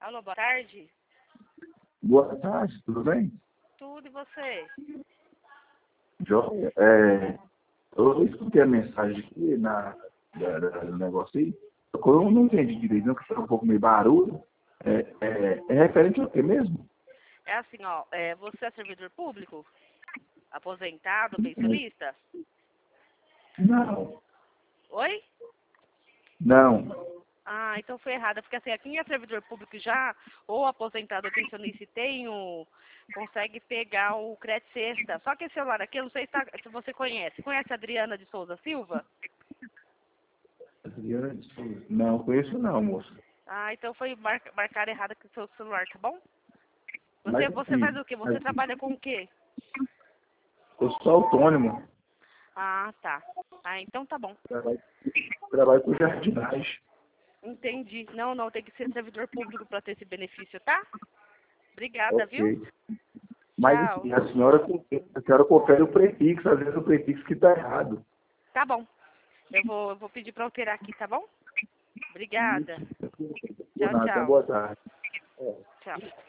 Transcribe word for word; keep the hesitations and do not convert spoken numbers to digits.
Alô, boa tarde. Boa tarde, tudo bem? Tudo e você? Joia. É, eu escutei a mensagem aqui na, da, da, do negócio aí. Eu não entendi direito, não, que foi um pouco meio barulho. É, é, é referente ao que mesmo? É assim, ó, é, você é servidor público? Aposentado, pensionista? Não, Oi? não. Ah, então foi errado, porque assim, quem é servidor público já, ou aposentado ou pensionista e tem o, consegue pegar o crédito sexta. Só que esse celular aqui, eu não sei se, tá, se você conhece. Conhece a Adriana de Souza Silva? Adriana de Souza. Não, conheço não, moça. Ah, então foi mar, marcar errado com o seu celular, tá bom? Mas Você, você faz assim, o quê? Você mas, trabalha com o quê? eu sou autônomo. Ah, tá. Ah, então tá bom. Trabalho, trabalho com jardinagem. Entendi. Não, não, tem que ser servidor público para ter esse benefício, tá? Obrigada, viu? Ok. Mas Tchau. assim, a senhora, a senhora confere o prefixo, às vezes o prefixo que está errado. Tá bom. Eu vou, eu vou pedir para alterar aqui, tá bom? Obrigada. Isso. Por Tchau, nada, então tchau. boa tarde. É. Tchau.